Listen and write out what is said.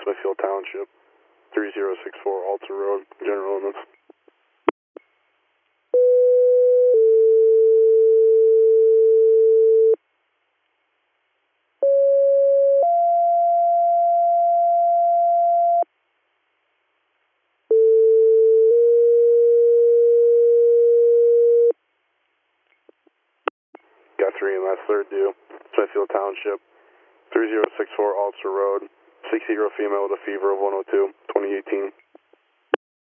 Smithfield Township, 3064 Alta Road, general illness. Got 3 and last third due, Smithfield Township, 3064 Alta Road, 60-year-old female with a fever of 102, 2018.